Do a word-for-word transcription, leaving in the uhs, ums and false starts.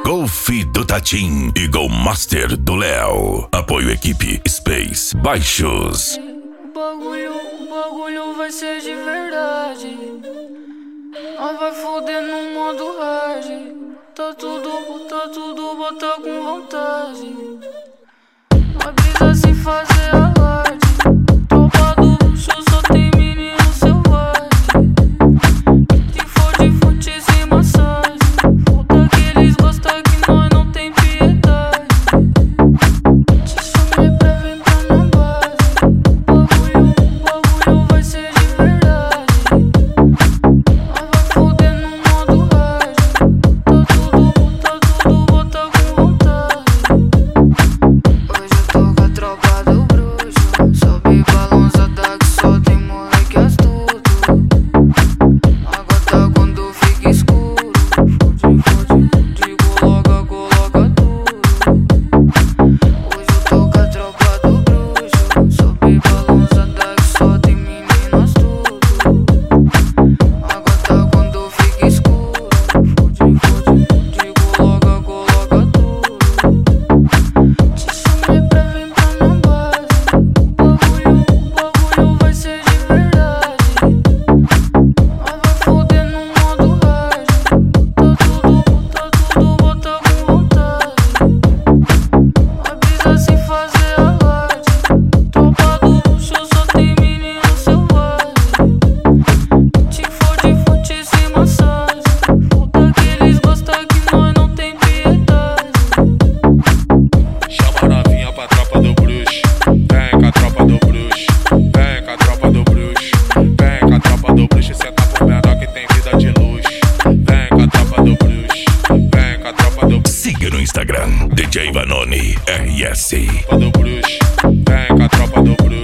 Golf do Tatim e Go Master do Léo. Apoio equipe Space Baixos. O bagulho, o bagulho vai ser de verdade. Nós vai foder no modo hard. Tá tudo, tá tudo, bota com vontade. Nós brisa sem fazer alarde. Tropa do luxo só tem menino selvagem. Se for de fute sem massagem. Foda que eles gostam que nós não tem piedade. Te chamei pra vir pra minha base. O bagulho, o bagulho vai ser de verdade. Nós vai foder no modo hard. Tá tudo, tá tudo, bota com vontade. Hoje eu tô com a tropa do bruxo. Sobe balançada que só tem moleque astuto. Agora tá quando fica escuro. Fode, fode, fode, coloca, coloca tudo. Hoje eu tô com a tropa do bruxo. Sobe balançada que só tem menino astuto. Agora tá quando fica escuro. Fode, fode, fode, coloca, coloca tudo. Te chamei pra vir pra minha base. O bagulho, o bagulho vai ser de verdade. Nós vai foder no modo hard. Tá tudo, tá tudo, bota com vontade. Nós brisa sem fazer alarde. Tropa do luxo só tem menino selvagem. Te fode, fute sem massagem. Foda que eles gostam que nós não tem piedade. Chama a novinha pra tropa do bruxo. Vem com a tropa do bruxo. Vem com a tropa do bruxo. Vem com a tropa do bruxo. Cê tá por menor que tem vida de luxo. Vem com a tropa do bruxo. Vem com a tropa do bruxo. Siga no Instagram D J Vanoni R S. Do bruxo. Vem com a tropa do bruxo.